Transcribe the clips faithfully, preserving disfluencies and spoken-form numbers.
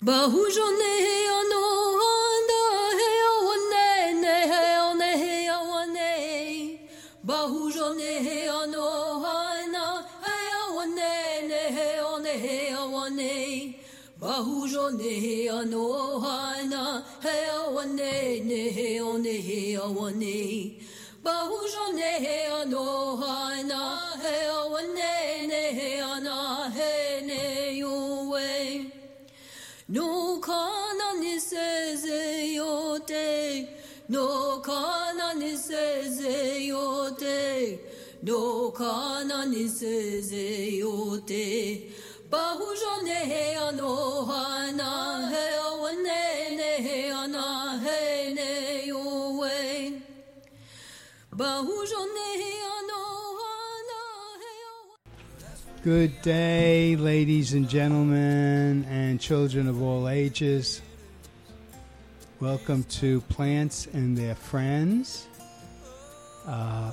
No kana ni seze yote, no kana ni seze yote, no kana ni seze yote. Bahujone he ano hana he awane ne he ana he ne yowe. Bahujone he ano hana he. Good day, ladies and gentlemen, and children of all ages. Welcome to Plants and Their Friends. Uh,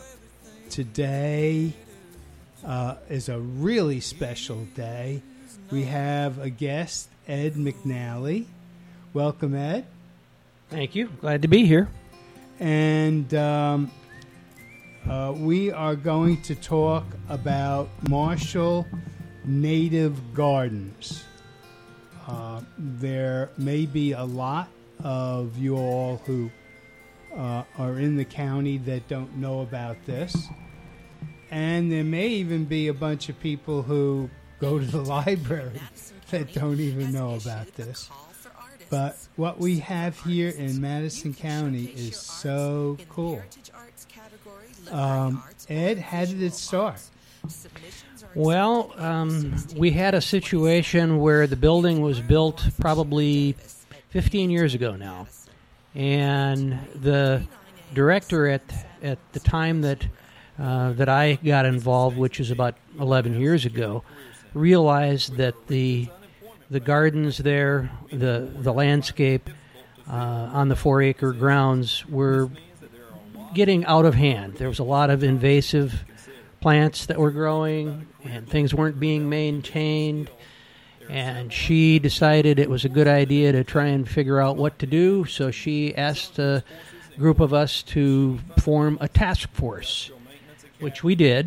today uh, is a really special day. We have a guest, Ed McNally. Welcome, Ed. Thank you. Glad to be here. And um, uh, we are going to talk about Marshall Native Gardens. Uh, there may be a lot of you all who uh, are in the county that don't know about this. And there may even be a bunch of people who go to the library that don't even know about this. But what we have here in Madison County is so cool. Um, Ed, how did it start? Well, um, we had a situation where the building was built probably fifteen years ago now. And the director at at the time that uh, that I got involved, which is about eleven years ago, realized that the the gardens there, the the landscape uh, on the four acre grounds were getting out of hand. There was a lot of invasive plants that were growing, and things weren't being maintained. And she decided it was a good idea to try and figure out what to do. So she asked a group of us to form a task force, which we did,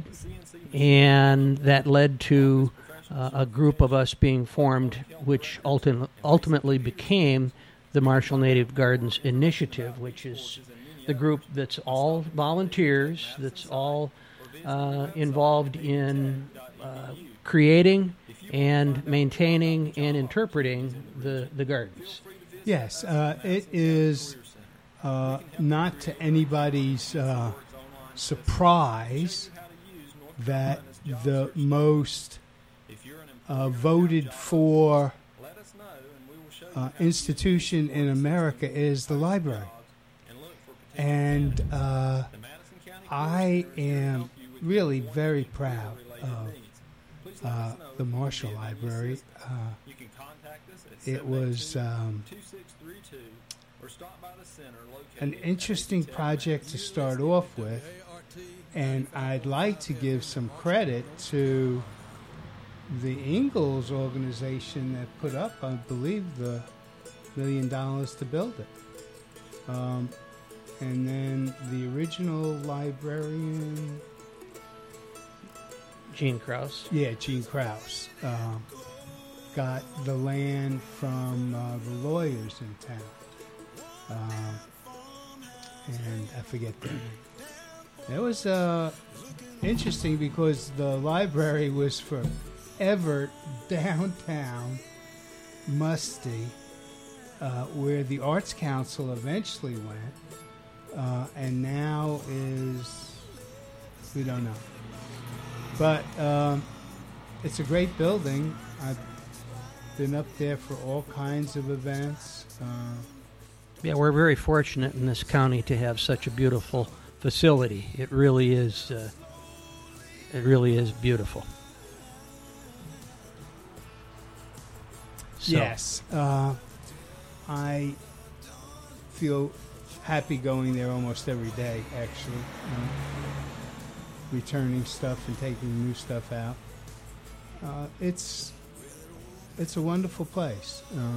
and that led to Uh, a group of us being formed, which ulti- ultimately became the Marshall Native Gardens Initiative, which is the group that's all volunteers, that's all uh, involved in uh, creating and maintaining and interpreting the, the gardens. Yes, uh, it is uh, not to anybody's uh, surprise that the most Uh, voted for uh, institution in America is the library. And uh, I am really very proud of uh, the Marshall Library. Uh, it was um, an interesting project to start off with, and I'd like to give some credit to the Ingalls organization that put up, I believe, the million dollars to build it. Um, and then the original librarian... Gene Krause. Yeah, Gene Krause. Uh, got the land from uh, the lawyers in town. Uh, and I forget their name. It was uh, interesting because the library was for ever downtown Musty, uh, where the Arts Council eventually went, uh, and now is, we don't know. But um, it's a great building. I've been up there for all kinds of events. Uh, yeah, we're very fortunate in this county to have such a beautiful facility. It really is, uh, it really is beautiful. So. Yes. Uh, I feel happy going there almost every day, actually. Uh, returning stuff and taking new stuff out. Uh, it's it's a wonderful place. Uh,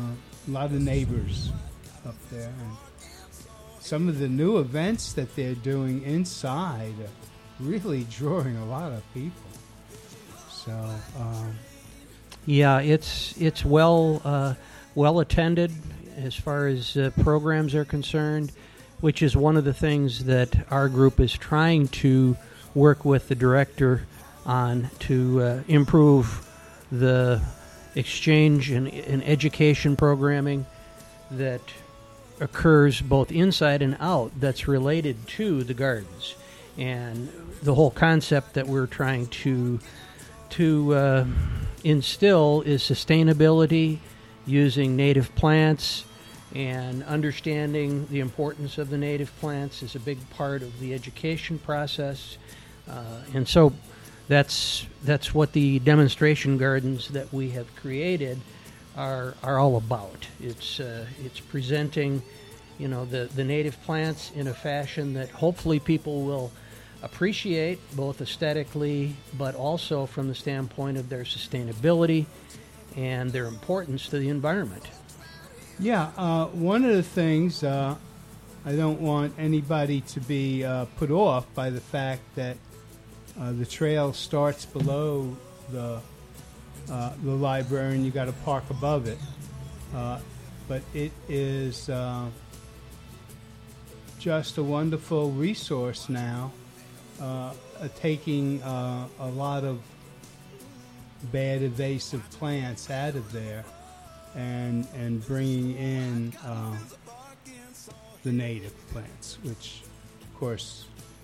a lot of neighbors up there. And some of the new events that they're doing inside are really drawing a lot of people. So, um, yeah, it's it's well uh, well attended as far as uh, programs are concerned, which is one of the things that our group is trying to work with the director on to uh, improve the exchange and, and education programming that occurs both inside and out that's related to the gardens. And the whole concept that we're trying to to uh, instill is sustainability, using native plants, and understanding the importance of the native plants is a big part of the education process. Uh, and so that's that's what the demonstration gardens that we have created are are all about. It's uh, it's presenting, you know, the, the native plants in a fashion that hopefully people will appreciate, both aesthetically but also from the standpoint of their sustainability and their importance to the environment. Yeah, uh, one of the things, uh, I don't want anybody to be uh, put off by the fact that uh, the trail starts below the uh, the library and you got to park above it. Uh, but it is uh, just a wonderful resource now, uh, uh, taking uh, a lot of bad invasive plants out of there and and bringing in uh, the native plants, which of course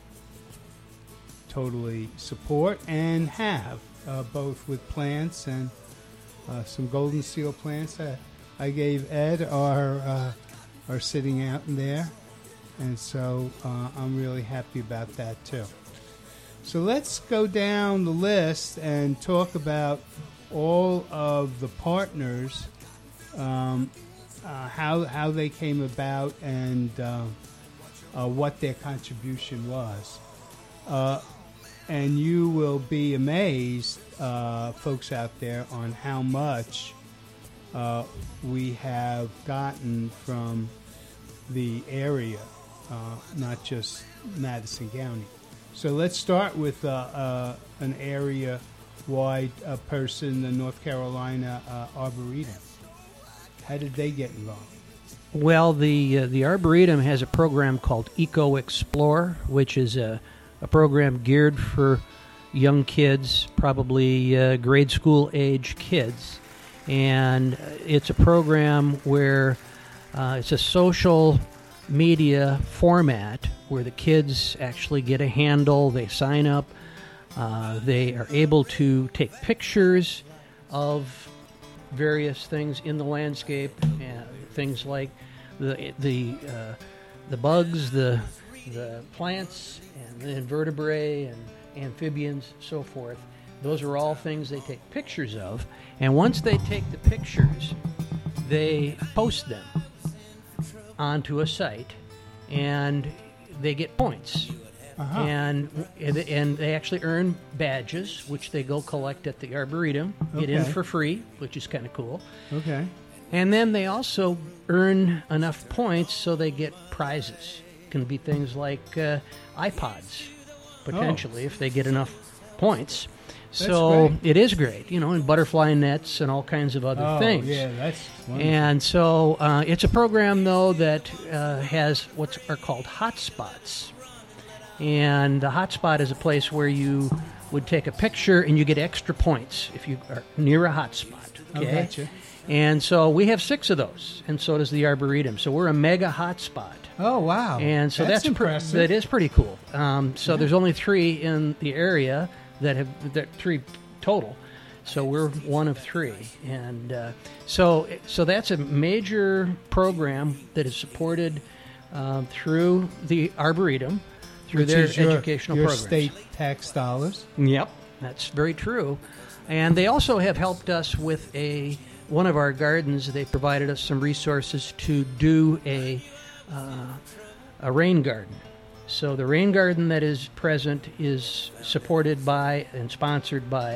totally support and have uh, both with plants and uh, some golden seal plants that I gave Ed are uh, are sitting out in there, and so uh, I'm really happy about that too. So let's go down the list and talk about all of the partners, um, uh, how how they came about, and uh, uh, what their contribution was. Uh, and you will be amazed, uh, folks out there, on how much uh, we have gotten from the area, uh, not just Madison County. So let's start with uh, uh, an area-wide uh, person, the North Carolina uh, Arboretum. How did they get involved? Well, the uh, the Arboretum has a program called Eco Explore, which is a, a program geared for young kids, probably uh, grade school age kids. And it's a program where uh, it's a social media format where the kids actually get a handle, they sign up, uh, they are able to take pictures of various things in the landscape, and things like the the uh, the bugs, the the plants, and the invertebrate and amphibians, so forth. Those are all things they take pictures of, and once they take the pictures, they post them onto a site, and they get points. Uh-huh. And and they actually earn badges, which they go collect at the Arboretum, get in Okay. for free, which is kind of cool. Okay. And then they also earn enough points so they get prizes. It can be things like uh, iPods, potentially, Oh. if they get enough points. So great. it is great, you know, and butterfly nets and all kinds of other Oh, things. yeah, that's wonderful. And so uh, it's a program, though, that uh, has what are called hotspots. And the hotspot is a place where you would take a picture and you get extra points if you are near a hotspot. I Okay? gotcha. And so we have six of those, and so does the Arboretum. So we're a mega hotspot. Oh, wow. And so that's, that's, pre- impressive. that is pretty cool. Um, so there's only three in the area that have that three total. So we're one of three, and uh, so so that's a major program that is supported uh, through the Arboretum, through Which their is your, educational your programs. state tax dollars. Yep, that's very true. And they also have helped us with a one of our gardens. They provided us some resources to do a uh, a rain garden. So the rain garden that is present is supported by and sponsored by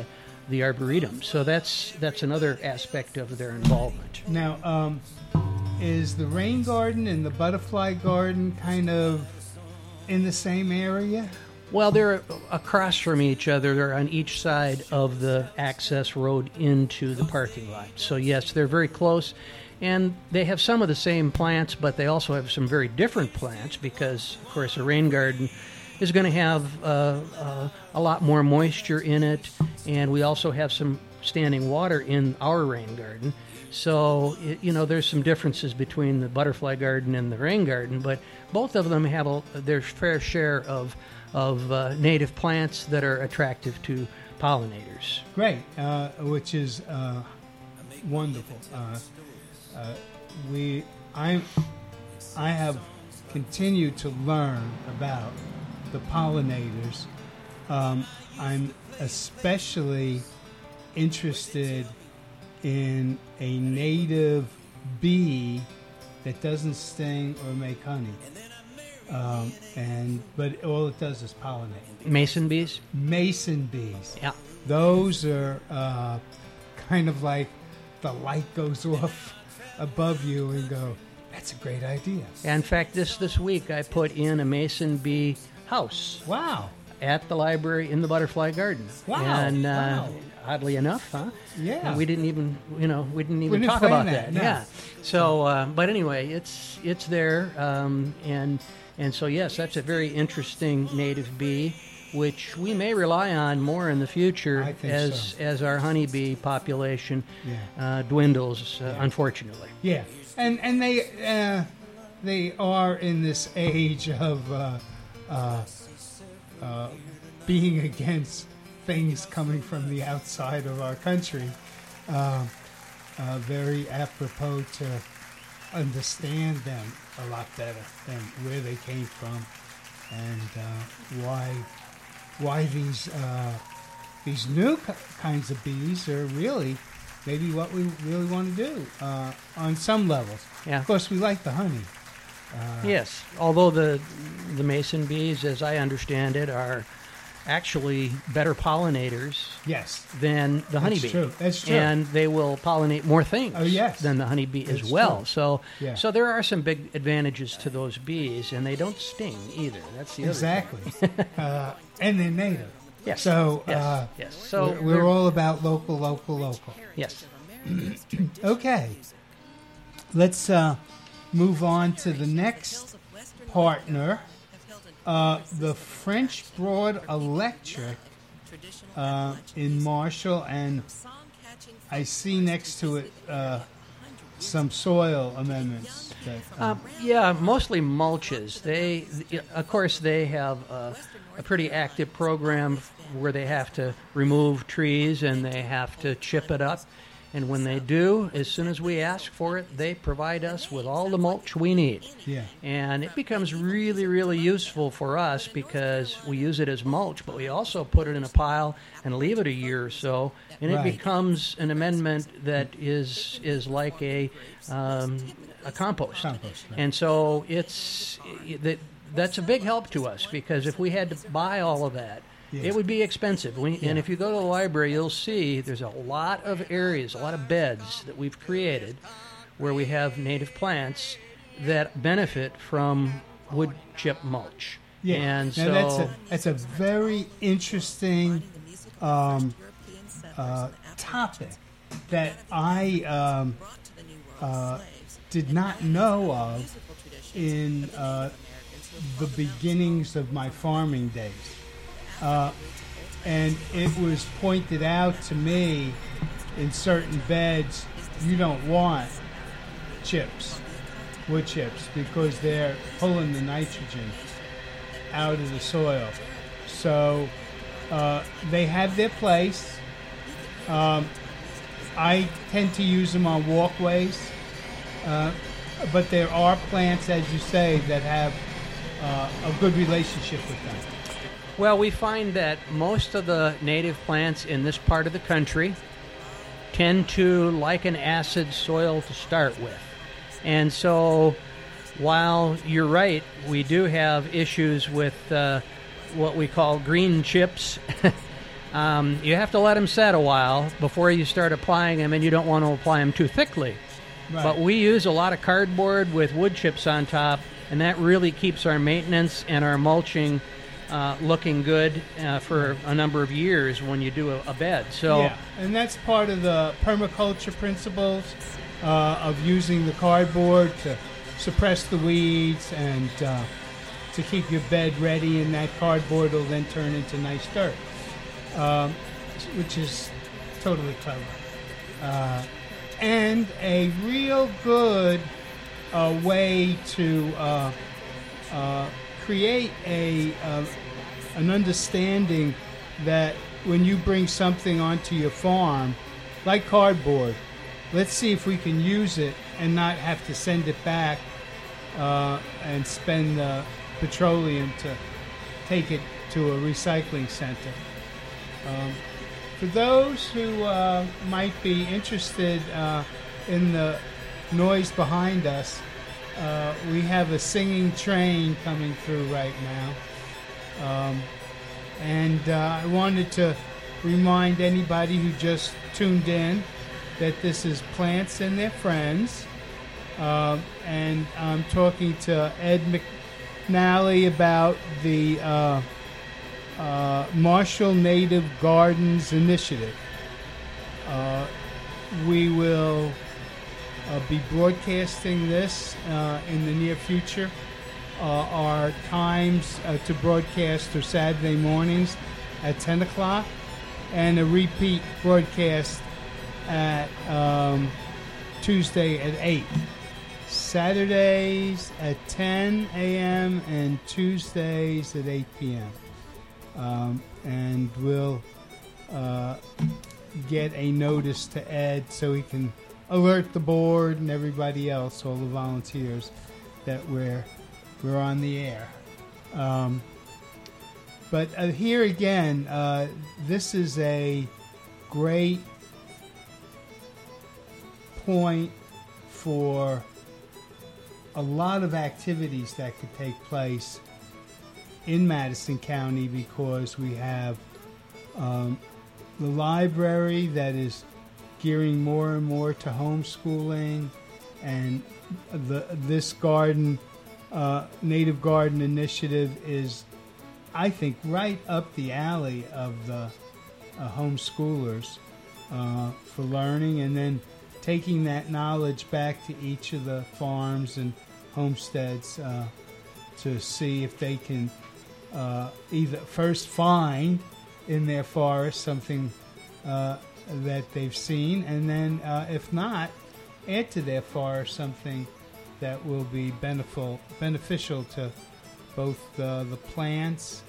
the arboretum. So that's that's another aspect of their involvement. Now, um, is the rain garden and the butterfly garden kind of in the same area? Well, they're across from each other. They're on each side of the access road into the parking lot. So, yes, they're very close. And they have some of the same plants, but they also have some very different plants because, of course, a rain garden is going to have uh, uh, a lot more moisture in it. And we also have some standing water in our rain garden. So, it, you know, there's some differences between the butterfly garden and the rain garden, but both of them have a, their fair share of of uh, native plants that are attractive to pollinators. Great, uh, which is uh, wonderful. Uh, uh, we, I, I have continued to learn about the pollinators. Um, I'm especially interested in a native bee that doesn't sting or make honey. Um, and but all it does is pollinate. Mason bees? Mason bees. Yeah. Those are uh, kind of like the light goes off above you and go, that's a great idea. In fact, this, this week I put in a mason bee house. Wow. At the library in the butterfly garden. Wow. And uh, wow. oddly enough, huh? Yeah. And we didn't even, you know, we didn't even We didn't talk plan about that, that. no. Yeah. So, uh, but anyway, it's it's there, um, and and so yes, that's a very interesting native bee, which we may rely on more in the future I think as so. as our honeybee population Yeah. uh, dwindles, uh, Yeah. unfortunately. Yeah, and and they uh, they are in this age of uh, uh, uh, being against things coming from the outside of our country. Uh, uh, very apropos to understand them a lot better than where they came from and uh, why why these uh, these new k- kinds of bees are really maybe what we really want to do uh, on some levels. Yeah. Of course, we like the honey. Uh, Yes, although the the mason bees, as I understand it, are actually better pollinators Yes. than the honeybee. That's true. That's true. And they will pollinate more things Oh, yes. than the honeybee as That's well. true. So, Yeah. so there are some big advantages to those bees, and they don't sting either. That's the other Exactly. uh, and they're native. Yes. So, Yes. uh, Yes. So we're, we're they're- all about local, local, local. yes. Okay. Let's uh, move on to the next partner, uh, the French Broad Electric uh, in Marshall, and I see next to it uh, some soil amendments. That, uh, Um, yeah, mostly mulches. They, of course, they have a, a pretty active program where they have to remove trees and they have to chip it up. And when they do, as soon as we ask for it, they provide us with all the mulch we need. yeah. And it becomes really, really useful for us because we use it as mulch, but we also put it in a pile and leave it a year or so, and Right. it becomes an amendment that is is like a um, a compost. Compost, right. And so it's that that's a big help to us because if we had to buy all of that, Yeah. it would be expensive. We, Yeah. And if you go to the library, you'll see there's a lot of areas, a lot of beds that we've created where we have native plants that benefit from wood chip mulch. Yeah. And now so that's a that's a very interesting um, uh, topic that I um, uh, did not know of in uh, the beginnings of my farming days. Uh, and it was pointed out to me in certain beds you don't want chips, wood chips, because they're pulling the nitrogen out of the soil. So uh, they have their place. Um, I tend to use them on walkways, uh, but there are plants, as you say, that have uh, a good relationship with them. Well, we find that most of the native plants in this part of the country tend to like an acid soil to start with. And so while you're right, we do have issues with uh, what we call green chips Um, you have to let them set a while before you start applying them, and you don't want to apply them too thickly. Right. But we use a lot of cardboard with wood chips on top, and that really keeps our maintenance and our mulching uh, looking good uh, for a number of years when you do a, a bed. So, yeah, and that's part of the permaculture principles uh, of using the cardboard to suppress the weeds and uh, to keep your bed ready, and that cardboard will then turn into nice dirt, um, which is totally clever. Uh, and a real good uh, way to uh, uh, create a uh, an understanding that when you bring something onto your farm, like cardboard, let's see if we can use it and not have to send it back uh, and spend uh, petroleum to take it to a recycling center. Um, for those who uh, might be interested uh, in the noise behind us, uh, we have a singing train coming through right now. Um, and uh, I wanted to remind anybody who just tuned in that this is Plants and Their Friends. Uh, and I'm talking to Ed McNally about the uh, uh, Marshall Native Gardens Initiative. Uh, we will uh, be broadcasting this uh, in the near future. Uh, our times uh, to broadcast are Saturday mornings at ten o'clock and a repeat broadcast at um, Tuesday at eight. Saturdays at ten a.m. and Tuesdays at eight p.m. Um, and we'll uh, get a notice to Ed so he can alert the board and everybody else, all the volunteers, that we're we're on the air. Um, but uh, here again, uh, this is a great point for a lot of activities that could take place in Madison County, because we have um, the library that is gearing more and more to homeschooling, and the this garden, uh, Native Garden Initiative is, I think, right up the alley of the uh, homeschoolers uh, for learning, and then taking that knowledge back to each of the farms and homesteads uh, to see if they can uh, either first find in their forest something uh, that they've seen, and then uh, if not, add to their forest something that will be beneficial beneficial to both uh, the plants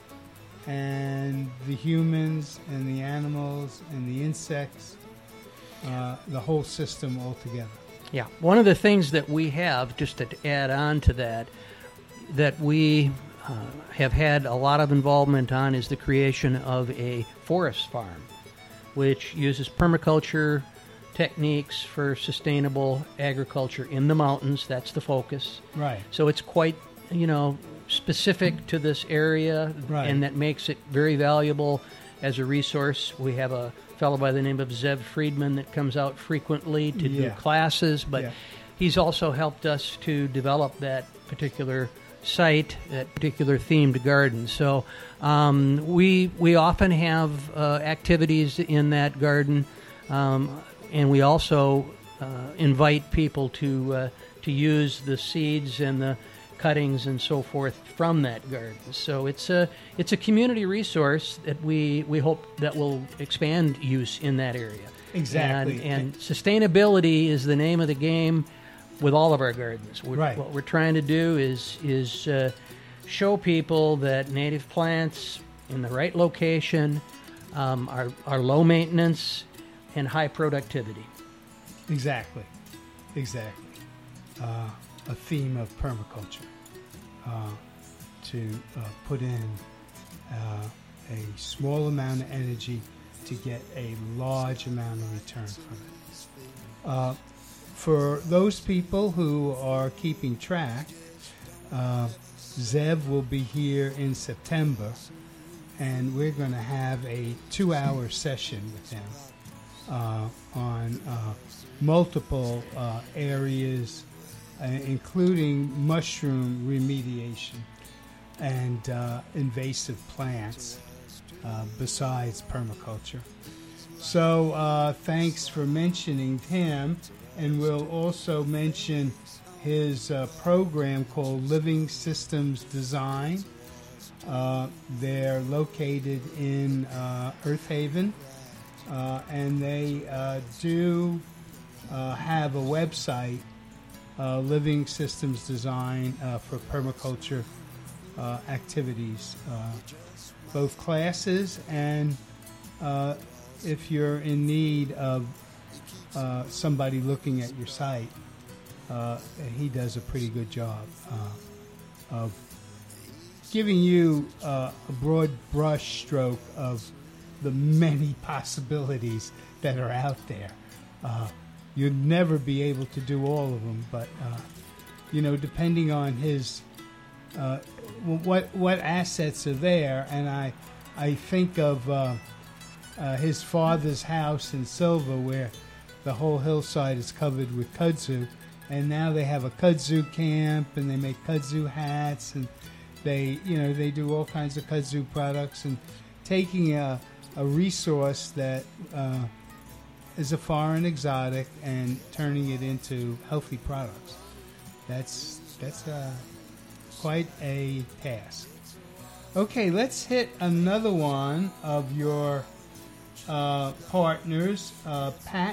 and the humans and the animals and the insects, uh, the whole system altogether. yeah, one of the things that we have, just to add on to that, that we uh, have had a lot of involvement on is the creation of a forest farm, which uses permaculture techniques for sustainable agriculture in the mountains. That's the focus. Right. So it's quite, you know, specific to this area, Right. and that makes it very valuable as a resource. We have a fellow by the name of Zev Friedman that comes out frequently to Yeah. do classes, but Yeah. he's also helped us to develop that particular site, that particular themed garden. So um, we we often have uh, activities in that garden, um, and we also uh, invite people to uh, to use the seeds and the cuttings and so forth from that garden. So it's a it's a community resource that we we hope that will expand use in that area. Exactly. And, and sustainability is the name of the game with all of our gardens. We're, Right. What we're trying to do is is uh, show people that native plants in the right location um, are are low maintenance and high productivity. Exactly, exactly. Uh, a theme of permaculture uh, to uh, put in uh, a small amount of energy to get a large amount of return from it. Uh, for those people who are keeping track, uh, Zev will be here in September, and we're going to have a two-hour session with him uh, on uh, multiple uh, areas, uh, including mushroom remediation and uh, invasive plants, uh, besides permaculture. So uh, thanks for mentioning him, and we'll also mention his uh, program called Living Systems Design. Uh, they're located in uh, Earth Haven, uh, and they uh, do uh, have a website, uh, Living Systems Design, uh, for permaculture uh, activities, uh, both classes and uh, if you're in need of uh, somebody looking at your site, uh, he does a pretty good job uh, of giving you uh, a broad brush stroke of the many possibilities that are out there. Uh, you'd never be able to do all of them, but uh, you know, depending on his uh, what what assets are there, and I I think of uh, uh, his father's house in Silva, where the whole hillside is covered with kudzu, and now they have a kudzu camp, and they make kudzu hats, and they, you know, they do all kinds of kudzu products, and taking a, a resource that uh, is a foreign exotic and turning it into healthy products. That's that's uh, quite a task. Okay, let's hit another one of your uh, partners, uh, Pat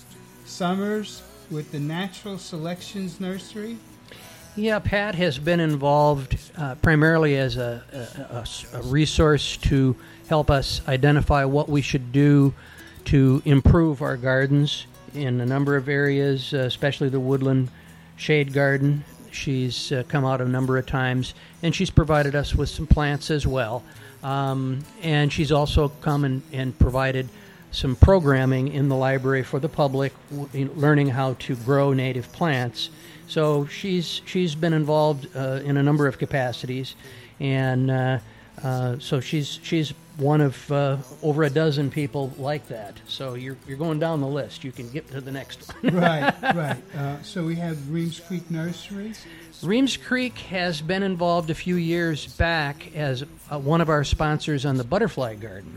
Summers with the Natural Selections Nursery. Yeah, Pat has been involved uh, primarily as a, a, a resource to help us identify what we should do to improve our gardens in a number of areas, uh, especially the woodland shade garden. She's uh, come out a number of times, and she's provided us with some plants as well. Um, and she's also come and, and provided some programming in the library for the public, w- learning how to grow native plants. So she's she's been involved uh, in a number of capacities, and uh, uh, so she's she's one of uh, over a dozen people like that. So you're you're going down the list. You can get to the next one. Right, right. Uh, so we have Reams Creek Nursery. Reams Creek has been involved a few years back as uh, one of our sponsors on the Butterfly Garden,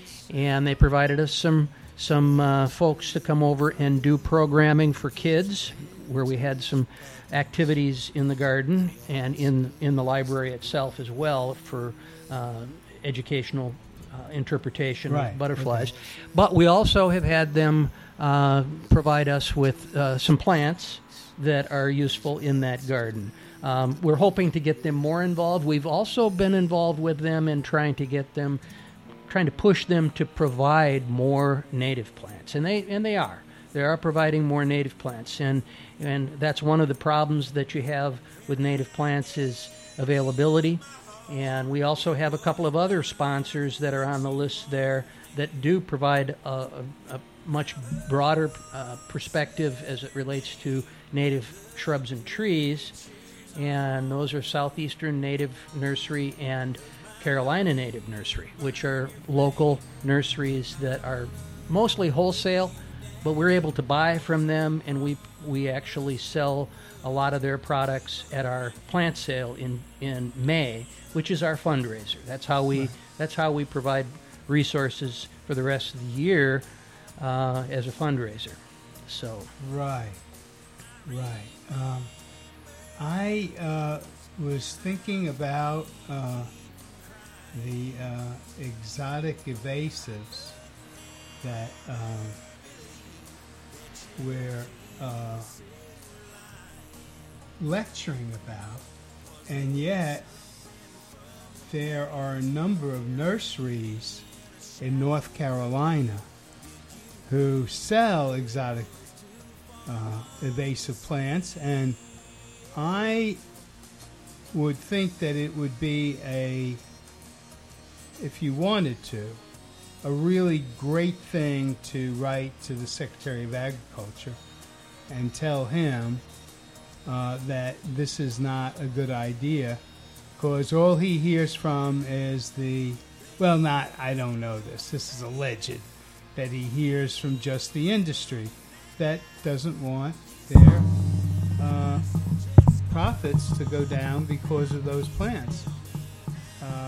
and they provided us some some uh, folks to come over and do programming for kids, where we had some activities in the garden and in in the library itself as well for uh, educational uh, interpretation Right, of butterflies. okay. But we also have had them uh, provide us with uh, some plants that are useful in that garden. Um, we're hoping to get them more involved. We've also been involved with them in trying to get them, trying to push them to provide more native plants, and they and they are. They are providing more native plants, and and that's one of the problems that you have with native plants is availability. And we also have a couple of other sponsors that are on the list there that do provide a, a, a much broader uh, perspective as it relates to native shrubs and trees, and those are Southeastern Native Nursery and Carolina Native Nursery, which are local nurseries that are mostly wholesale, but we're able to buy from them, and we we actually sell a lot of their products at our plant sale in, in May, which is our fundraiser. That's how we that's how we provide resources for the rest of the year uh, as a fundraiser. So Right, right. Um, I uh, was thinking about uh, the uh, exotic evasives that um, we're uh, lecturing about, and yet there are a number of nurseries in North Carolina who sell exotic uh, invasive plants, and I would think that it would be a, if you wanted to, a really great thing to write to the Secretary of Agriculture and tell him uh, that this is not a good idea, because all he hears from is the well, not, I don't know this, this is alleged, that he hears from just the industry that doesn't want their uh, profits to go down because of those plants. Uh,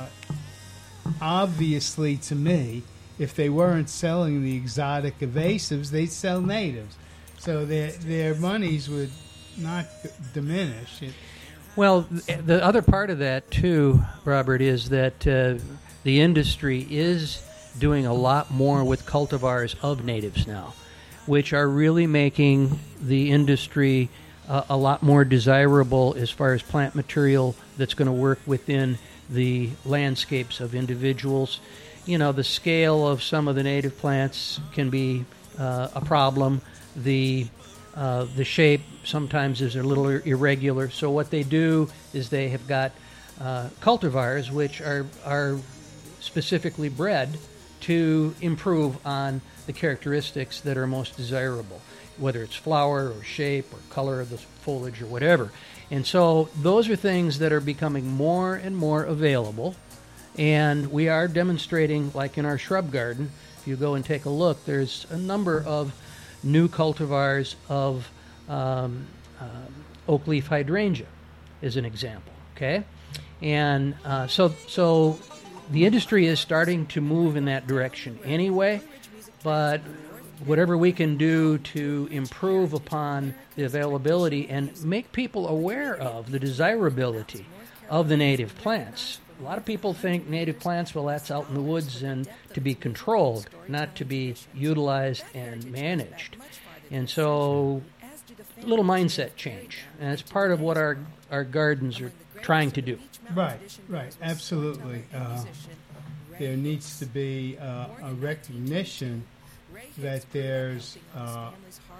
obviously, to me, if they weren't selling the exotic evasives, they'd sell natives. So their, their monies would not g- diminish. It, Well, th- the other part of that, too, Robert, is that uh, the industry is doing a lot more with cultivars of natives now, which are really making the industry uh, a lot more desirable as far as plant material that's going to work within the landscapes of individuals. You know, the scale of some of the native plants can be uh, a problem. The uh, the shape sometimes is a little ir- irregular. So what they do is they have got uh, cultivars which are are specifically bred to improve on the characteristics that are most desirable, whether it's flower or shape or color of the foliage or whatever. And so those are things that are becoming more and more available. And we are demonstrating, like in our shrub garden, if you go and take a look, there's a number of new cultivars of um, uh, oak leaf hydrangea, as an example. Okay, and uh, so so the industry is starting to move in that direction anyway. But whatever we can do to improve upon the availability and make people aware of the desirability of the native plants. A lot of people think native plants, well, that's out in the woods and to be controlled, not to be utilized and managed. And so, a little mindset change. And it's part of what our, our gardens are trying to do. right, right, absolutely. Uh, there needs to be uh, a recognition that there's a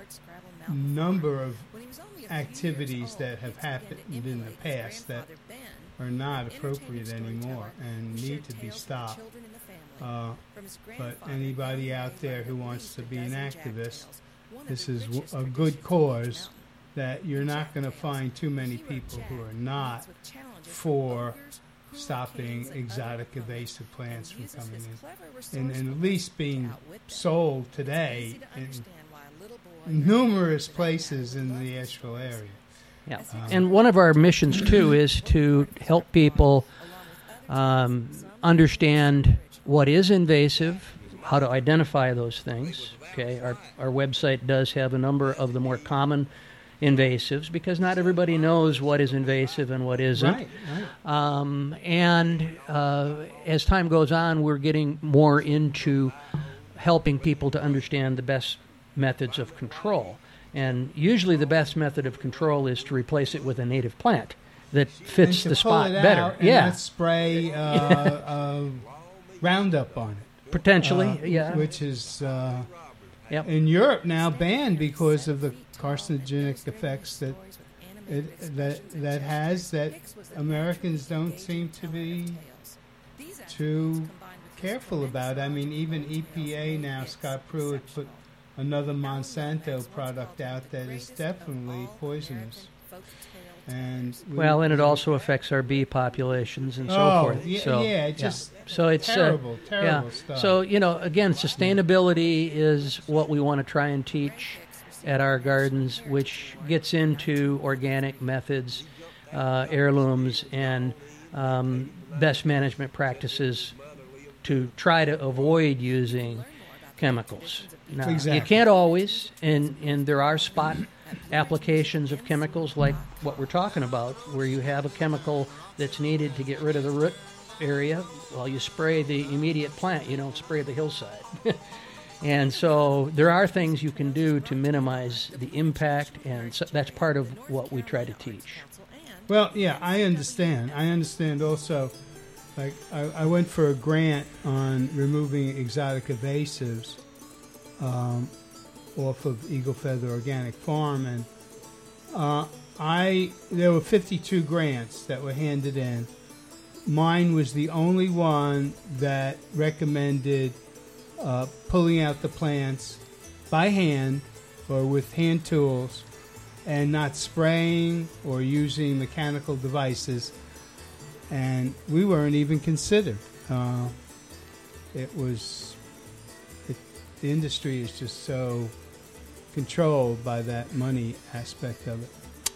number of activities that have happened in the past that are not appropriate anymore and need to be stopped. Uh, but anybody out there who wants to be an activist, this is w- a good cause that you're not going to find too many people who are not for stopping exotic invasive plants from coming in. And, and at least being sold today in numerous places in the Asheville area. Yeah, and one of our missions too is to help people um, understand what is invasive, how to identify those things. Okay, our our website does have a number of the more common invasives because not everybody knows what is invasive and what isn't. Right, right. Um, and uh, as time goes on, we're getting more into helping people to understand the best methods of control. And usually the best method of control is to replace it with a native plant that fits And to the pull spot it better. out and Yeah, not spray uh, uh, Roundup on it. potentially. uh, yeah. Which is uh, Yep. in Europe now banned because of the carcinogenic effects that it, that that has that Americans don't seem to be too careful about. I mean, even E P A now, Scott Pruitt put another Monsanto product out that is definitely poisonous. And we, Well, and it also affects our bee populations and so oh, forth. yeah, so, yeah, it just So it's terrible, uh, terrible yeah. stuff. So you know, again, sustainability is what we want to try and teach at our gardens, which gets into organic methods, uh, heirlooms, and um, best management practices to try to avoid using chemicals. Now, Exactly. you can't always, and and there are spot applications of chemicals like what we're talking about, where you have a chemical that's needed to get rid of the root area. Well, you spray the immediate plant, you don't spray the hillside. And so there are things you can do to minimize the impact, and so that's part of what we try to teach. Well, yeah, I understand. I understand also, like, I, I went for a grant on removing exotic invasives um, off of Eagle Feather Organic Farm, and uh, I there were fifty-two grants that were handed in. Mine was the only one that recommended uh, pulling out the plants by hand or with hand tools and not spraying or using mechanical devices. And we weren't even considered. Uh, it was, it, the industry is just so controlled by that money aspect of it.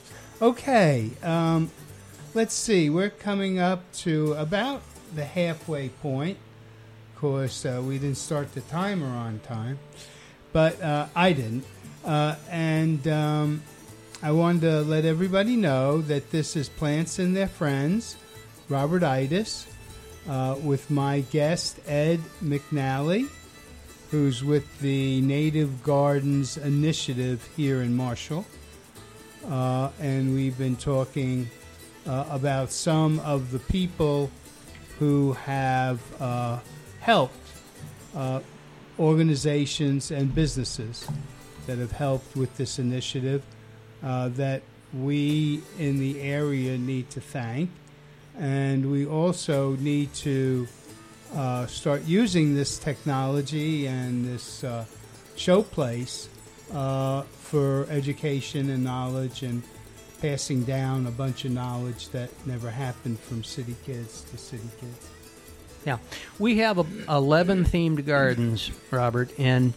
Okay, um, let's see. We're coming up to about the halfway point. Of course, uh, we didn't start the timer on time, but uh, I didn't. Uh, and um, I wanted to let everybody know that this is Plants and Their Friends, Robert Itis, uh, with my guest, Ed McNally, who's with the Native Gardens Initiative here in Marshall. Uh, and we've been talking uh, about some of the people who have uh, helped uh, organizations and businesses that have helped with this initiative uh, that we in the area need to thank. And we also need to uh, start using this technology and this uh, showplace uh, for education and knowledge and passing down a bunch of knowledge that never happened from city kids to city kids. Yeah, we have a, eleven themed gardens, Robert, and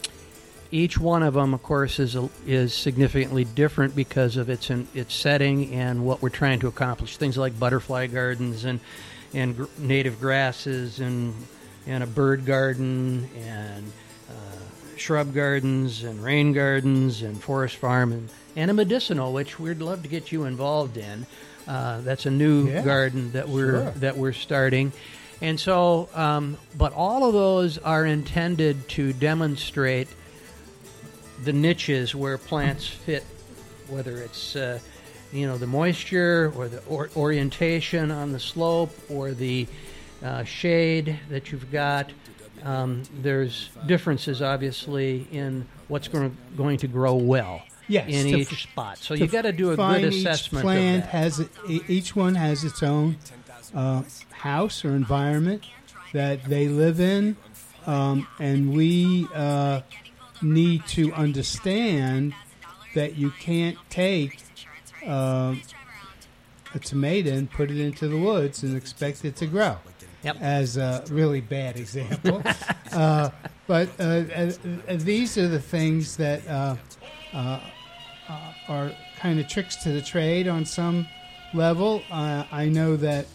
each one of them, of course, is a, is significantly different because of its in, its setting and what we're trying to accomplish. Things like butterfly gardens and and gr- native grasses and and a bird garden and uh, shrub gardens and rain gardens and forest farm and, and a medicinal, which we'd love to get you involved in. Uh, that's a new yeah, garden that we're sure. that we're starting. And so, um, but all of those are intended to demonstrate the niches where plants fit, whether it's, uh, you know, the moisture or the or- orientation on the slope or the uh, shade that you've got. Um, there's differences, obviously, in what's going to, going to grow well Yes, in to each f- spot. So to you got to do a find good each assessment plant of that. has it, e- each one has its own uh, house or environment that they live in, um, and we uh, need to understand that you can't take uh, a tomato and put it into the woods and expect it to grow. Yep. As a really bad example. uh, but uh, uh, uh, these are the things that uh, uh, uh, are kind of tricks to the trade on some level. Uh, I know that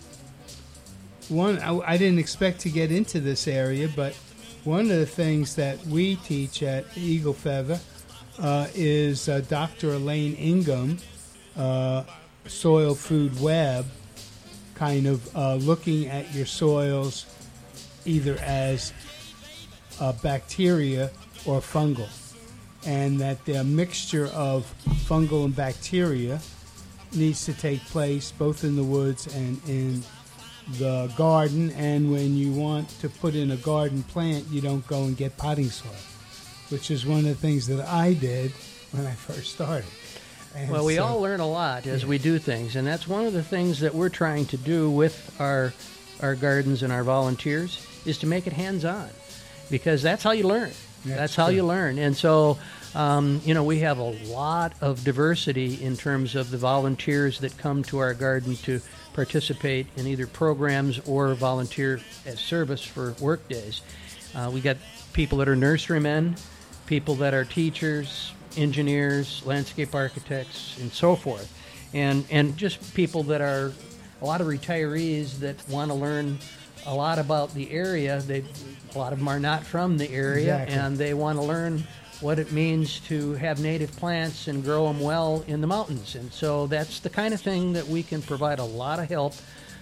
one, I, I didn't expect to get into this area, but one of the things that we teach at Eagle Feather uh, is uh, Doctor Elaine Ingham, uh, Soil Food Web, kind of uh, looking at your soils either as uh, bacteria or fungal, and that the mixture of fungal and bacteria needs to take place both in the woods and in the garden. And when you want to put in a garden plant, you don't go and get potting soil, which is one of the things that I did when I first started. And Well, we so- all learn a lot as Yeah. we do things, and that's one of the things that we're trying to do with our our gardens and our volunteers is to make it hands-on, because that's how you learn. That's That's how true. you learn. And so, um, you know, we have a lot of diversity in terms of the volunteers that come to our garden to participate in either programs or volunteer as service for work days. Uh, we got people that are nurserymen, people that are teachers, engineers, landscape architects, and so forth, and and just people that are a lot of retirees that want to learn a lot about the area. They a lot of them are not from the area, Exactly. and they want to learn what it means to have native plants and grow them well in the mountains. And so that's the kind of thing that we can provide a lot of help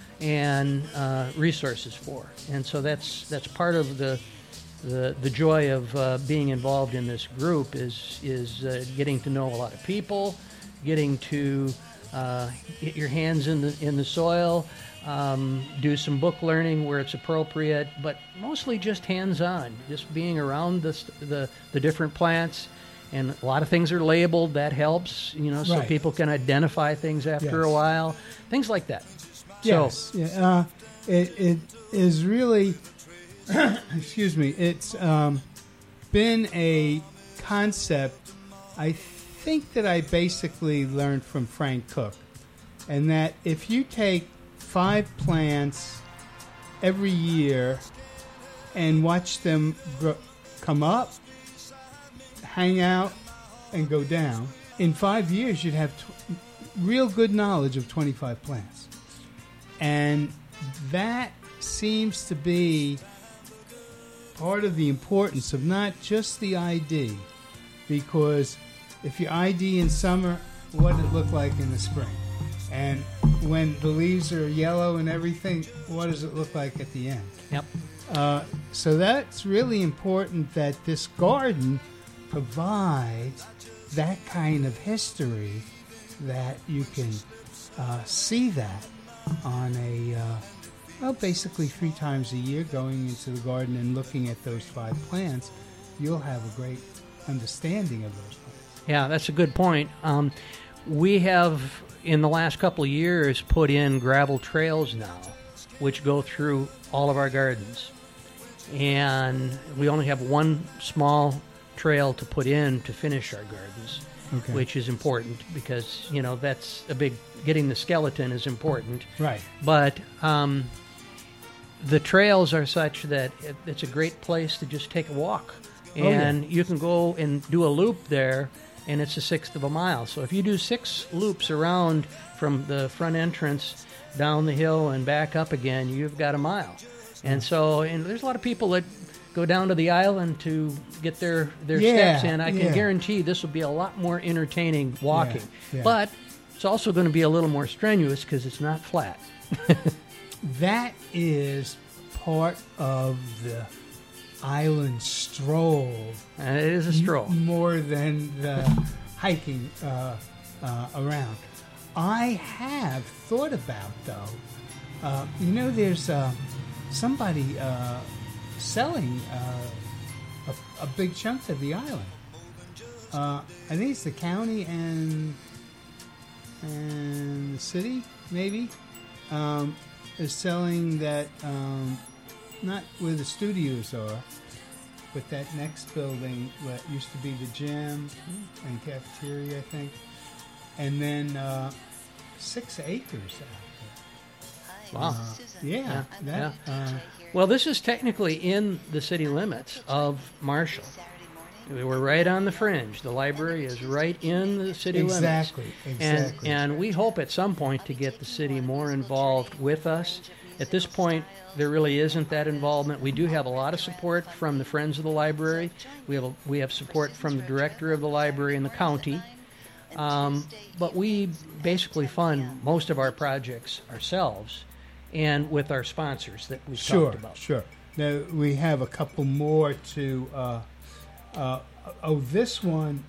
and uh, resources for. And so that's that's part of the the the joy of uh, being involved in this group is is uh, getting to know a lot of people, getting to uh, get your hands in the in the soil, um, do some book learning where it's appropriate, but mostly just hands-on, just being around the the, the different plants. And a lot of things are labeled. That helps, you know, so Right. people can identify things after Yes. a while, things like that. Yes, So, yeah, uh, it, it is really, excuse me, it's um, been a concept I think that I basically learned from Frank Cook, and that if you take five plants every year and watch them grow, come up, hang out, and go down. In five years, you'd have tw- real good knowledge of twenty-five plants. And that seems to be part of the importance of not just the I D, because if you I D in summer, what did it look like in the spring? And when the leaves are yellow and everything, what does it look like at the end? Yep. Uh, so that's really important that this garden provides that kind of history, that you can uh, see that on a, uh, well, basically three times a year, going into the garden and looking at those five plants, you'll have a great understanding of those plants. Yeah, that's a good point. Um, we have, in the last couple of years, put in gravel trails now, which go through all of our gardens. And we only have one small trail to put in to finish our gardens, Okay. which is important because, you know, that's a big, getting the skeleton is important. Right. But um, the trails are such that it, it's a great place to just take a walk. Oh, yeah. And you can go and do a loop there, and it's a sixth of a mile. So if you do six loops around from the front entrance down the hill and back up again, you've got a mile. And so, and there's a lot of people that go down to the island to get their, their Yeah, steps in. I can yeah. guarantee this will be a lot more entertaining walking. Yeah, yeah. But it's also going to be a little more strenuous because it's not flat. That is part of the island stroll. And it is a stroll. M- more than the hiking uh, uh, around. I have thought about, though, uh, you know, there's uh, somebody uh, selling uh, a, a big chunk of the island. Uh, I think it's the county and and the city, maybe, um, is selling that, um, not where the studios are, but that next building that used to be the gym and cafeteria, I think, and then uh, six acres out Wow. there. Uh, yeah, that. Uh, Well, this is technically in the city limits of Marshall. We're right on the fringe. The library is right in the city Exactly, limits. exactly. And, and we hope at some point to get the city more involved with us. At this point, there really isn't that involvement. We do have a lot of support from the Friends of the Library. We have a, we have support from the director of the library in the county. Um, but we basically fund most of our projects ourselves and with our sponsors that we've Sure, talked about. sure. Now, we have a couple more to... Uh, uh, oh, this one...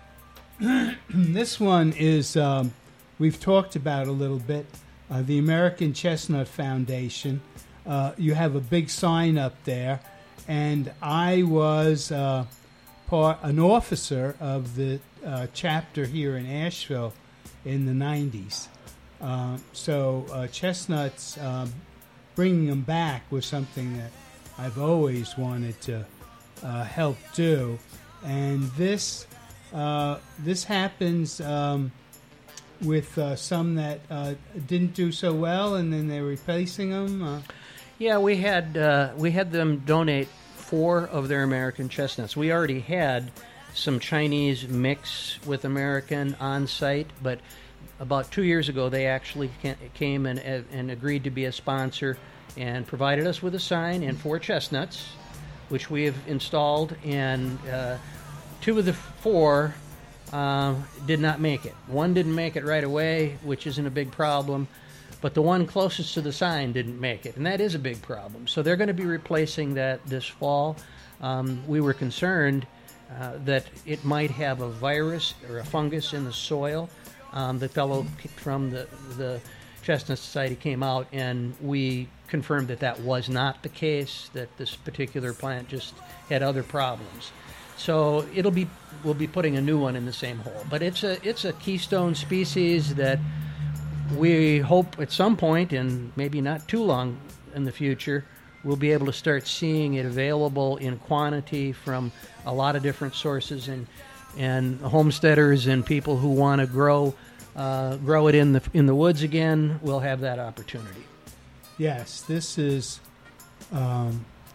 this one is... Um, we've talked about a little bit. Uh, the American Chestnut Foundation. Uh, you have a big sign up there. And I was uh, part, an officer of the uh, chapter here in Asheville in the nineties. Uh, so uh, chestnuts, um, bringing them back was something that I've always wanted to uh, help do. And this uh, this happens um, with uh, some that uh, didn't do so well, and then they're replacing them. Uh, Yeah, we had uh, we had them donate four of their American chestnuts. We already had some Chinese mix with American on site, but about two years ago they actually ca- came and, and agreed to be a sponsor and provided us with a sign and four chestnuts, which we have installed. And uh, two of the four uh, did not make it. One didn't make it right away, which isn't a big problem. But the one closest to the sign didn't make it, and that is a big problem. So they're going to be replacing that this fall. Um, we were concerned uh, that it might have a virus or a fungus in the soil. Um, the fellow from the, the Chestnut Society came out, and we confirmed that that was not the case, that this particular plant just had other problems. So it'll be we'll be putting a new one in the same hole. But it's a it's a keystone species that we hope at some point, and maybe not too long in the future, we'll be able to start seeing it available in quantity from a lot of different sources, and and homesteaders and people who want to grow uh, grow it in the in the woods again will have that opportunity. yes, this is um,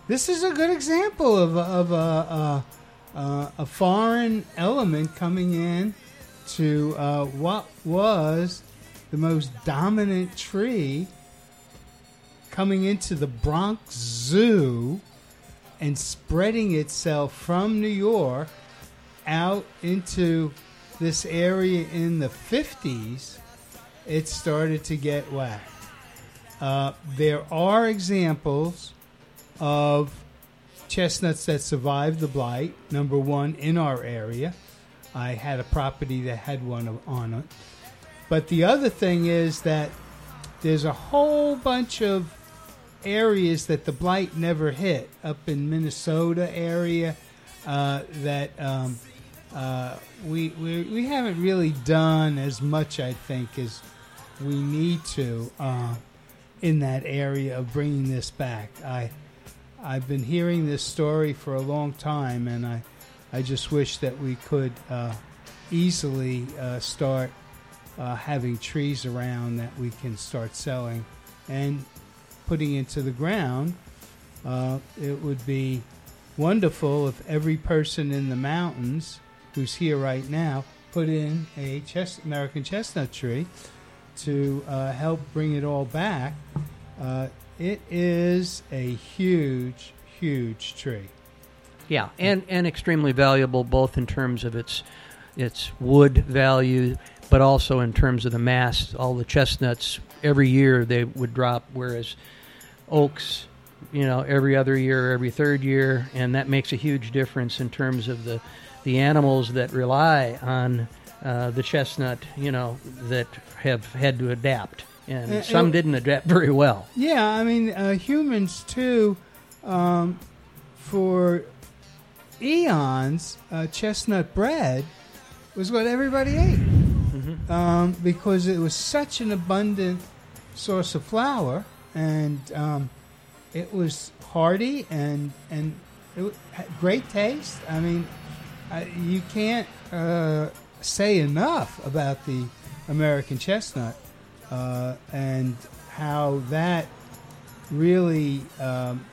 this is a good example of a, of a, a, a, a foreign element coming in to uh, what was the most dominant tree coming into the Bronx Zoo and spreading itself from New York out into this area in the fifties. It started to get whacked. Uh, there are examples of chestnuts that survived the blight. Number one, in our area. I had a property that had one on it. But the other thing is that there's a whole bunch of areas that the blight never hit. Up in Minnesota area uh, that um, uh, we, we, we haven't really done as much, I think, as we need to uh, in that area of bringing this back. I, I've been hearing this story for a long time, and I, I just wish that we could uh, easily uh, start uh, having trees around that we can start selling and putting into the ground. Uh, it would be wonderful if every person in the mountains who's here right now put in a chest, American chestnut tree to uh, help bring it all back. Uh, it is a huge, huge tree. Yeah, and, and extremely valuable both in terms of its its wood value, but also in terms of the mass. All the chestnuts, every year they would drop, whereas oaks, you know, every other year, every third year, and that makes a huge difference in terms of the, the animals that rely on uh, the chestnut, you know, that have had to adapt. And Uh, some it- didn't adapt very well. Yeah, I mean, uh, humans too, um, for eons, uh, chestnut bread was what everybody ate Mm-hmm. um, because it was such an abundant source of flour, and um, it was hearty and and it w- had great taste. I mean, I, you can't uh, say enough about the American chestnut uh, and how that really um,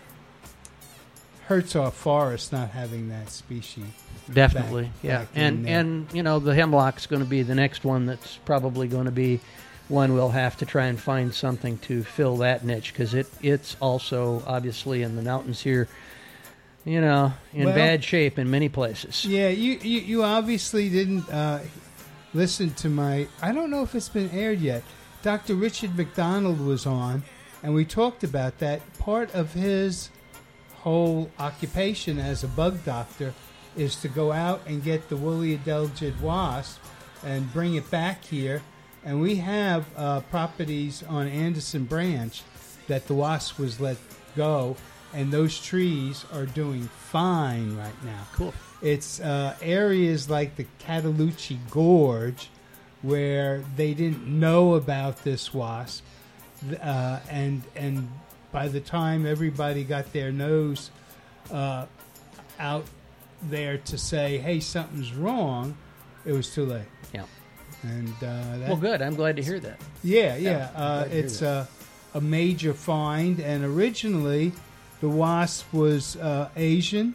hurts our forests not having that species. Definitely, back- yeah. back in and there. and you know, the hemlock's going to be the next one that's probably going to be one we'll have to try and find something to fill that niche, because it it's also obviously in the mountains here, you know, in Well- bad shape in many places. Yeah, you, you, you obviously didn't uh, listen to my... I don't know if it's been aired yet. Doctor Richard McDonald was on, and we talked about that. Part of his whole occupation as a bug doctor is to go out and get the woolly adelgid wasp and bring it back here. And we have uh, properties on Anderson Branch that the wasp was let go, and those trees are doing fine right now. Cool. It's uh, areas like the Cataloochee Gorge where they didn't know about this wasp, uh, and and by the time everybody got their nose uh, out there to say, "Hey, something's wrong," it was too late. Yeah. And uh, that, Well, good. I'm glad to hear that. yeah, yeah. Yeah, I'm uh, glad to hear it's that. a, a major find, and originally the wasp was uh, Asian.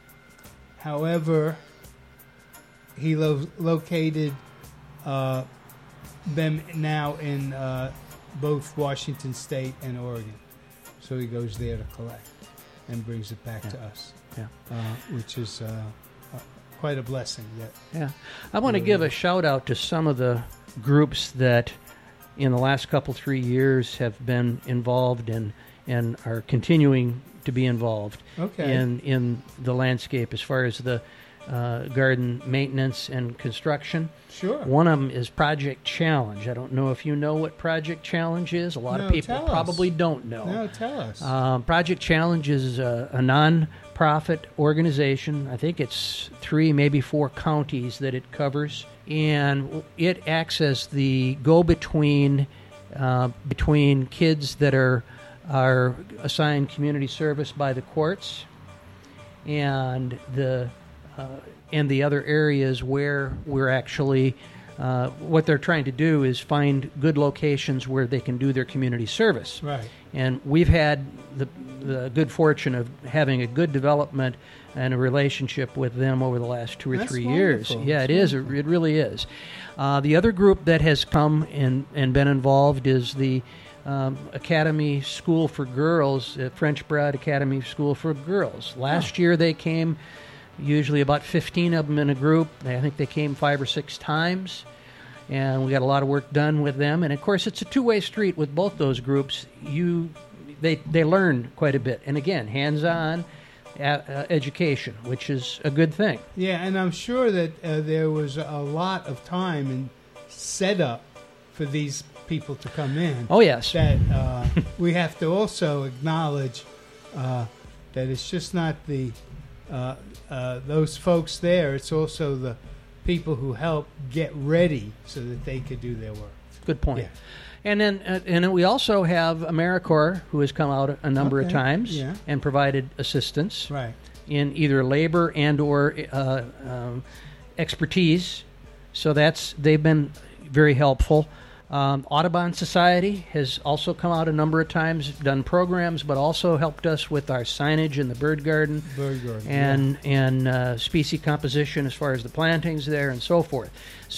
However, he lo- located uh, them now in uh, both Washington State and Oregon. So he goes there to collect and brings it back Yeah. to us, Yeah. uh, which is uh, uh, quite a blessing. That Yeah. I want to give a shout out to some of the groups that in the last couple, three years have been involved in and are continuing to be involved Okay. in, in the landscape as far as the uh, garden maintenance and construction. Sure. One of them is Project Challenge. I don't know if you know what Project Challenge is. A lot No, of people tell us. probably don't know. No, tell us. Um, Project Challenge is a, a non-profit organization. I think it's three, maybe four counties that it covers, and it acts as the go-between uh, between kids that are are assigned community service by the courts and the uh, and the other areas where we're actually uh, what they're trying to do is find good locations where they can do their community service. Right. And we've had the, the good fortune of having a good development and a relationship with them over the last two or That's three wonderful. years. Yeah, it That's is. It, it really is. Uh, the other group that has come and, and been involved is the um, Academy School for Girls, uh, French Broad Academy School for Girls. Last year they came, usually about fifteen of them in a group. I think they came five or six times. And we got a lot of work done with them. And, of course, it's a two-way street with both those groups. You, they, they learn quite a bit. And, again, hands-on uh, uh, education, which is a good thing. Yeah, and I'm sure that uh, there was a lot of time and setup for these people to come in. Oh, yes. That uh, we have to also acknowledge uh, that it's just not the uh, uh, those folks there. It's also the people who help get ready so that they could do their work. Good point. Yeah. And then, uh, and then we also have AmeriCorps, who has come out a number of Okay. times Yeah. and provided assistance Right. in either labor and or uh, um, expertise. So that's they've been very helpful. Um, Audubon Society has also come out a number of times, done programs, but also helped us with our signage in the bird garden Bird garden. and and uh, species composition as far as the plantings there and so forth.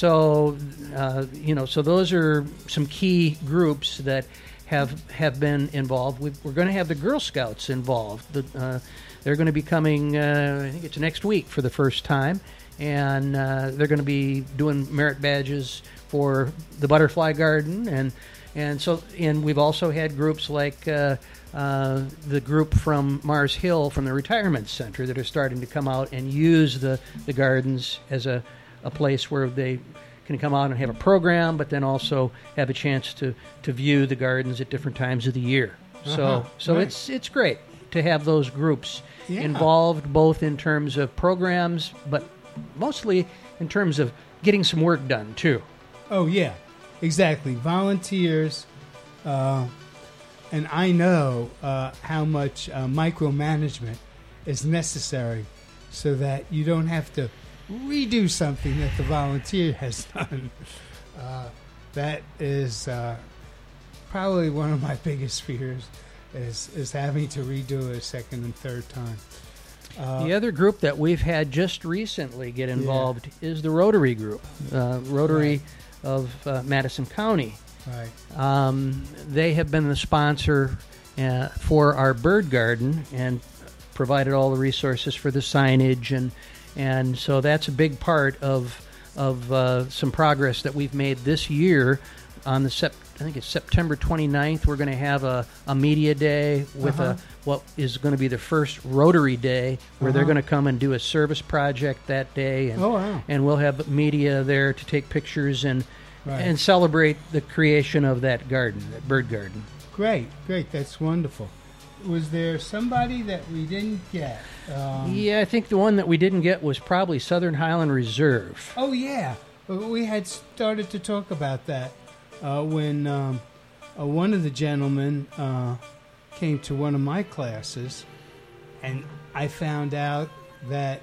So uh, you know, so those are some key groups that have have been involved. We've, we're going to have the Girl Scouts involved. The, uh, they're going to be coming. Uh, I think it's next week for the first time, and uh, they're going to be doing merit badges for the butterfly garden, and and so and we've also had groups like uh, uh, the group from Mars Hill from the retirement center that are starting to come out and use the, the gardens as a, a place where they can come out and have a program, but then also have a chance to, to view the gardens at different times of the year. So Uh-huh, so right. it's it's great to have those groups Yeah. involved, both in terms of programs, but mostly in terms of getting some work done too. Oh, yeah, exactly. Volunteers, uh, and I know uh, how much uh, micromanagement is necessary so that you don't have to redo something that the volunteer has done. Uh, that is uh, probably one of my biggest fears, is, is having to redo it a second and third time. Uh, The other group that we've had just recently get involved is the Rotary group, uh, Rotary Right. of uh, Madison County. Right. Um, they have been the sponsor uh, for our bird garden and provided all the resources for the signage, and and so that's a big part of of uh, some progress that we've made this year. On the sep- I think it's September twenty-ninth, we're going to have a, a media day with Uh-huh. a what is going to be the first Rotary Day, where they're Uh-huh. going to come and do a service project that day, and Oh, wow. and we'll have media there to take pictures and Right. and celebrate the creation of that garden, that bird garden. Great, great. That's wonderful. Was there somebody that we didn't get? Um, Yeah, I think the one that we didn't get was probably Southern Highland Reserve. Oh, yeah. Well, we had started to talk about that uh, when um, uh, one of the gentlemen uh, came to one of my classes, and I found out that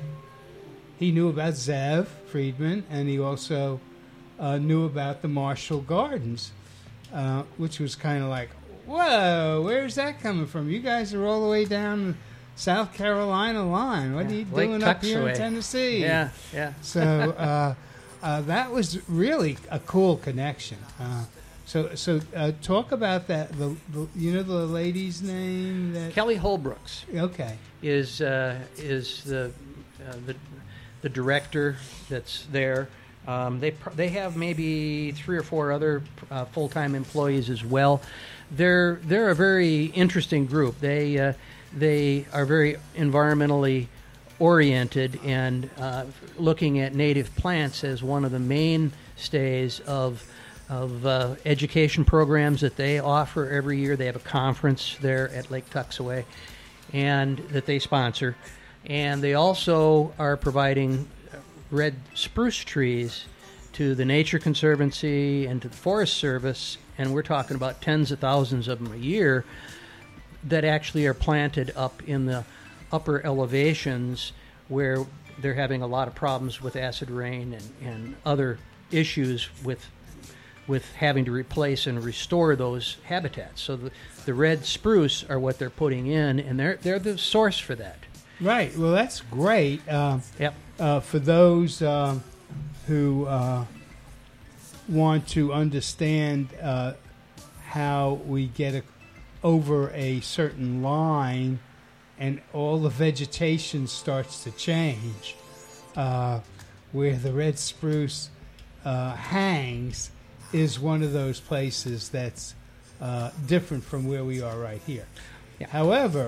he knew about Zev Friedman, and he also uh, knew about the Marshall Gardens, uh, which was kind of like, whoa, where's that coming from? You guys are all the way down the South Carolina line. What are you Lake doing up here in Tuxaway. Tennessee? Yeah, yeah. So uh, uh, that was really a cool connection. Uh, so so uh, talk about that. The, the you know the lady's name that Kelly Holbrooks okay is uh, is the, uh, the the director that's there. Um, they pr- they have maybe three or four other uh, full time employees as well. They're they're a very interesting group. They uh, they are very environmentally oriented and uh, looking at native plants as one of the mainstays of of uh, education programs that they offer every year. They have a conference there at Lake Tuxaway, and that they sponsor, and they also are providing red spruce trees to the Nature Conservancy and to the Forest Service, and we're talking about tens of thousands of them a year that actually are planted up in the upper elevations where they're having a lot of problems with acid rain and, and other issues with with having to replace and restore those habitats. So the, the red spruce are what they're putting in, and they're they're the source for that. Right. Well, that's great. Um, Yep. uh, for those um, who uh, want to understand uh, how we get a, over a certain line and all the vegetation starts to change, uh, where the red spruce uh, hangs is one of those places that's uh, different from where we are right here. Yeah. However,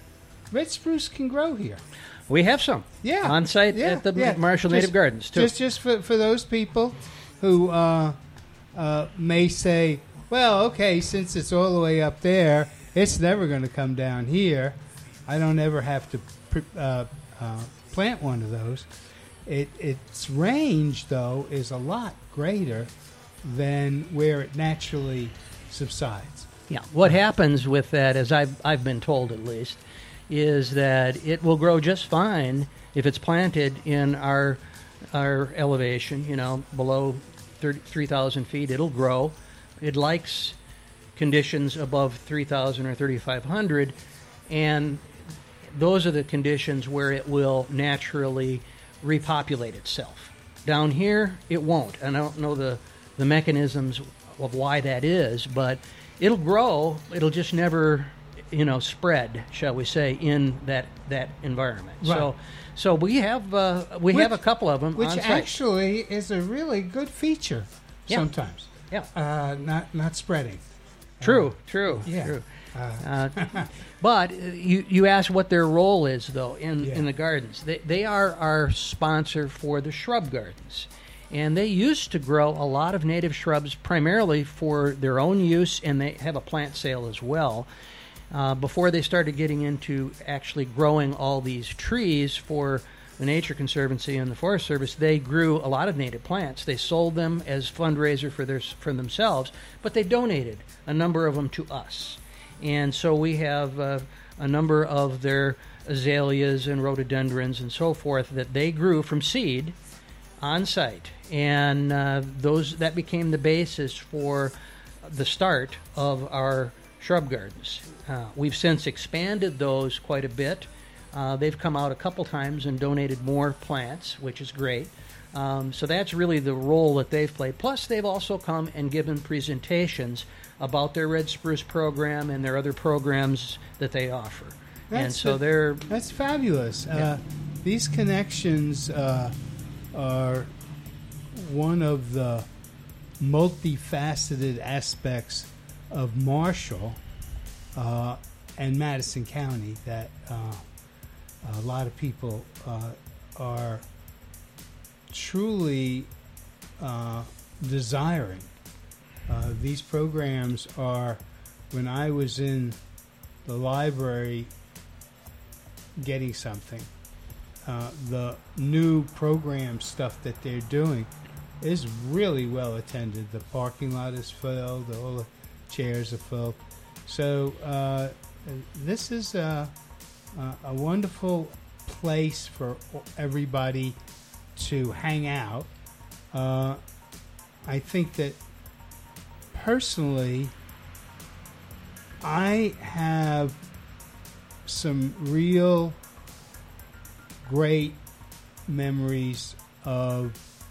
red spruce can grow here. We have some Yeah, on site yeah, at the yeah. Marshall Just- Native Gardens too. Just, just for, for those people who uh, uh, may say, "Well, okay, since it's all the way up there, it's never going to come down here. I don't ever have to pr- uh, uh, plant one of those." It, its range, though, is a lot greater than where it naturally subsides. Yeah. What happens with that, as I've I've been told at least, is that it will grow just fine if it's planted in our our elevation, you know, below three thousand feet. It'll grow. It likes conditions above three thousand or thirty-five hundred, and those are the conditions where it will naturally repopulate itself. Down here, it won't. And I don't know the, the mechanisms of why that is, but it'll grow. It'll just never, you know, spread, shall we say, in that that environment. Right. So, so we have uh, we Which- have a couple of them Which on site. actually is a really good feature Yeah. sometimes. Yeah. Uh, not not spreading. True, true, yeah. true. Uh, Uh, but uh, you you asked what their role is, though, in, Yeah. in the gardens. They they are our sponsor for the shrub gardens, and they used to grow a lot of native shrubs primarily for their own use, and they have a plant sale as well. Uh, before they started getting into actually growing all these trees for the Nature Conservancy and the Forest Service, they grew a lot of native plants. They sold them as fundraiser for their for themselves, but they donated a number of them to us. And so we have uh, a number of their azaleas and rhododendrons and so forth that they grew from seed on site, and uh, those that became the basis for the start of our shrub gardens. Uh, we've since expanded those quite a bit. Uh, they've come out a couple times and donated more plants, which is great. Um, so that's really the role that they've played. Plus, they've also come and given presentations about their Red Spruce program and their other programs that they offer. and That's so a- they're That's fabulous. Yeah. Uh, these connections uh, are one of the multifaceted aspects of Marshall uh, and Madison County that uh, a lot of people uh, are truly uh, desiring. Uh, these programs are, when I was in the library getting something, uh, the new program stuff that they're doing is really well attended. The parking lot is filled, all the chairs are filled. So uh, this is a, a wonderful place for everybody to hang out. Uh, I think that personally, I have some real great memories of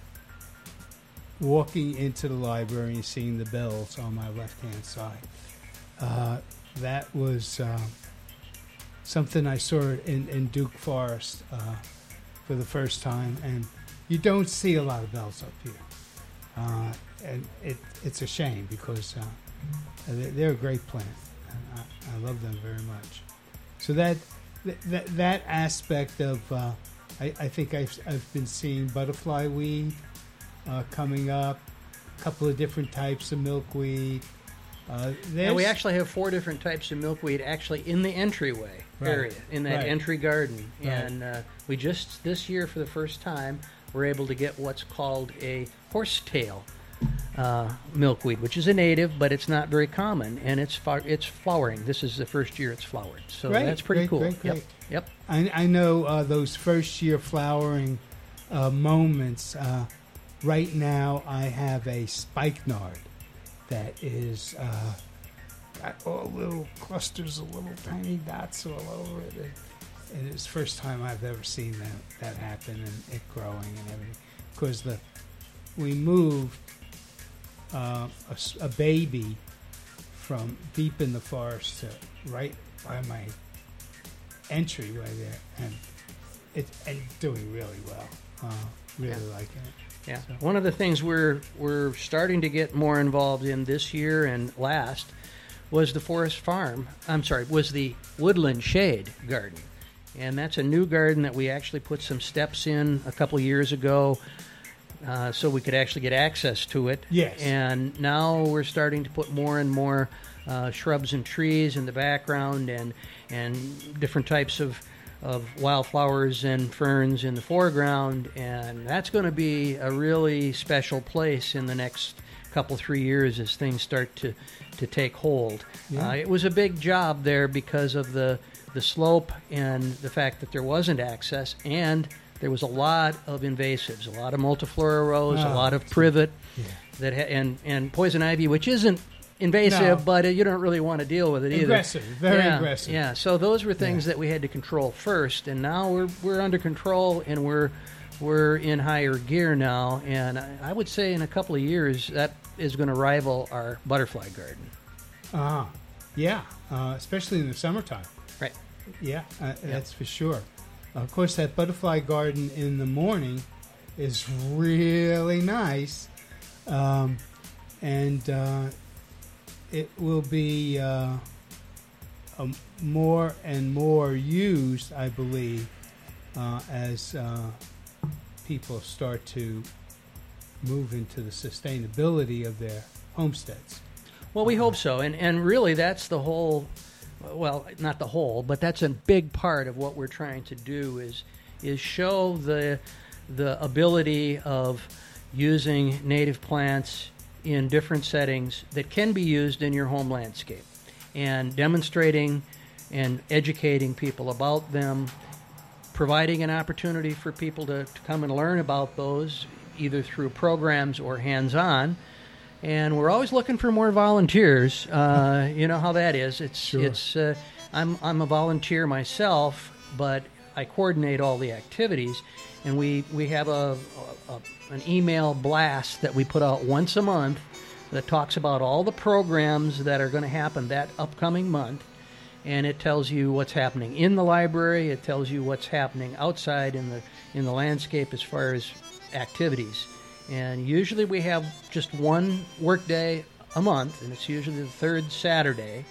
walking into the library and seeing the bells on my left-hand side. Uh, that was uh, something I saw in, in Duke Forest uh, for the first time, and you don't see a lot of bells up here. Uh, and it, it's a shame because uh, they're, they're a great plant. And I, I love them very much. So that that, that aspect of, uh, I, I think I've, I've been seeing butterfly weed uh, coming up, a couple of different types of milkweed. Uh, yeah, we there's- actually have four different types of milkweed actually in the entryway Right. area, in that Right. entry garden. Right. And uh, we just, this year for the first time, were able to get what's called a horsetail uh, milkweed, which is a native, but it's not very common, and it's far, it's flowering. This is the first year it's flowered, so Great, that's pretty great, cool. great, great. Yep, yep. I, I know uh, those first year flowering uh, moments uh, right now I have a spikenard that is uh, got all little clusters of little tiny dots all over it. And, and it's the first time I've ever seen that, that happen, and it growing and everything. Because the we moved uh, a, s- a baby from deep in the forest to right by my entryway there, and it's and doing really well. Uh, really Yeah. liking it. Yeah. So- One of the things we're we're starting to get more involved in this year and last was the Forest Farm. I'm sorry, was the Woodland Shade Garden. And that's a new garden that we actually put some steps in a couple of years ago uh, so we could actually get access to it. Yes. And now we're starting to put more and more uh, shrubs and trees in the background and and different types of of wildflowers and ferns in the foreground, and that's going to be a really special place in the next couple, three years as things start to, to take hold. Yeah. Uh, it was a big job there because of the, the slope and the fact that there wasn't access, and there was a lot of invasives, a lot of multiflora rose, a Oh, lot of privet, Yeah. that ha- and, and poison ivy, which isn't invasive, No. but uh, you don't really want to deal with it either. Aggressive, very yeah, aggressive. Yeah, so those were things Yeah. that we had to control first, and now we're we're under control, and we're we're in higher gear now, and I, I would say in a couple of years that is going to rival our butterfly garden. Uh-huh. Yeah, uh, especially in the summertime. Right. Yeah, uh, that's for sure. Of course, that butterfly garden in the morning is really nice, um, and uh, it will be uh, um, more and more used, I believe, uh, as uh, people start to move into the sustainability of their homesteads. Well, we hope so, and and really that's the whole. Well, not the whole, but that's a big part of what we're trying to do is is show the the ability of using native plants in different settings that can be used in your home landscape, and demonstrating and educating people about them, providing an opportunity for people to, to come and learn about those either through programs or hands-on. And we're always looking for more volunteers. Uh, you know how that is. It's Sure. it's. Uh, I'm I'm a volunteer myself, but I coordinate all the activities, and we we have a, a, a an email blast that we put out once a month that talks about all the programs that are going to happen that upcoming month, and it tells you what's happening in the library. It tells you what's happening outside in the in the landscape as far as activities. And usually we have just one work day a month, and it's usually the third Saturday.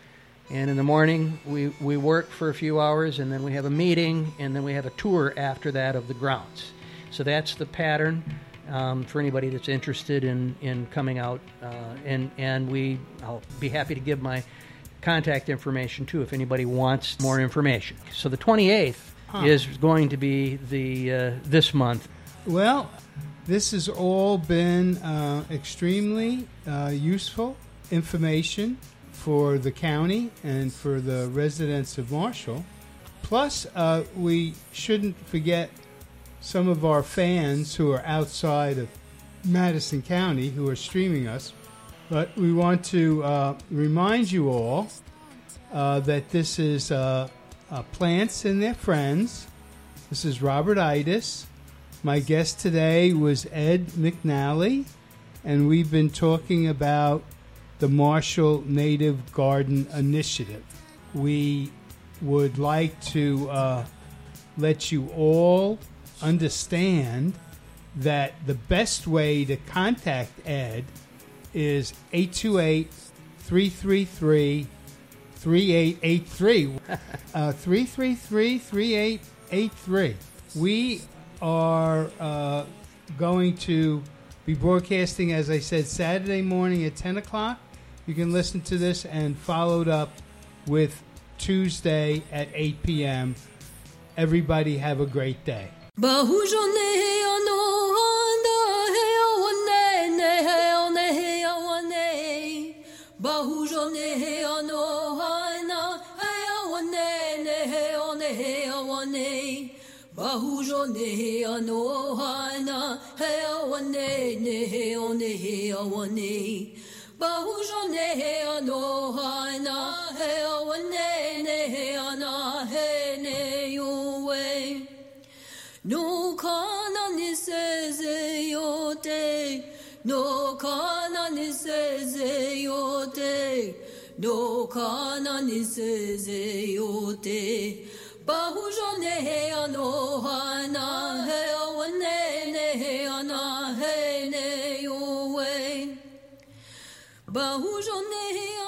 And in the morning, we, we work for a few hours, and then we have a meeting, and then we have a tour after that of the grounds. So that's the pattern um, for anybody that's interested in, in coming out. Uh, and and we I'll be happy to give my contact information, too, if anybody wants more information. So the twenty-eighth Huh. is going to be the uh, this month. Well, this has all been uh, extremely uh, useful information for the county and for the residents of Marshall. Plus, uh, we shouldn't forget some of our fans who are outside of Madison County who are streaming us. But we want to uh, remind you all uh, that this is uh, uh, Plants and Their Friends. This is Robert Itis. My guest today was Ed McNally, and we've been talking about the Marshall Native Garden Initiative. We would like to uh, let you all understand that the best way to contact Ed is eight two eight, three three three, three eight eight three. uh, three three three, three eight eight three. We are uh, going to be broadcasting, as I said, Saturday morning at ten o'clock. You can listen to this and followed up with Tuesday at eight p.m. Everybody have a great day. Bahujo ne ano hana he awane ne he one he awane. Bahujo ne ano hana he awane ne he ana he ne yowe. No kana ni seze yote. No kana ni seze yote. No kana ni seze yote. Bahujo ne he ano hana he awane ne he ana he ne yowe. Bahujo ne he